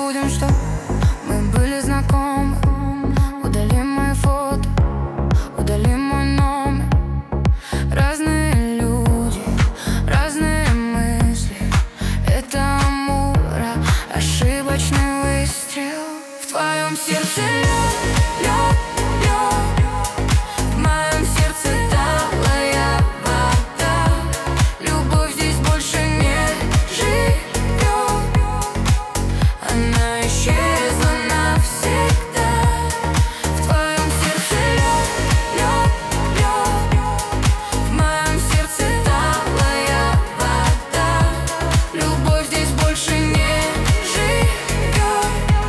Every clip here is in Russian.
забудем, что мы были знакомы. Удалим мои фото, удалим мой номер. Разные люди, разные мысли. Это Амура, ошибочный выстрел. В твоем сердце лед, лед, лед. В моем сердце талая вода. Любовь здесь больше не живет. Она исчезла навсегда. В твоем сердце лед, лед, лед. В моем сердце талая вода. Любовь здесь больше не живет.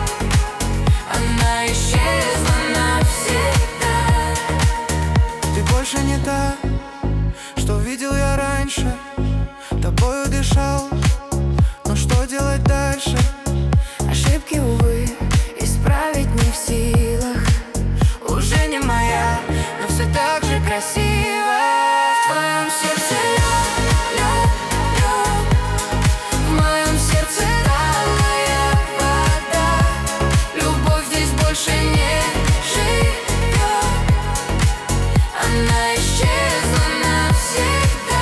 Она исчезла навсегда. Ты больше не та, что видел я раньше. Тобою дышал, но что делать дальше? Ошибки, увы, исправить не в силах. Уже не моя, но все так же красиво. В твоем сердце лед, лед, лед. В моем сердце талая вода. Любовь здесь больше не живет. Она исчезла навсегда.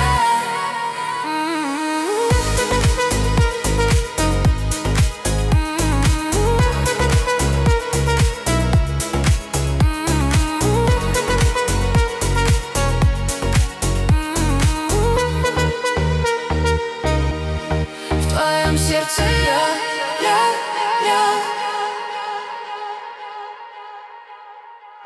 В твоем сердце лед, лед, лед.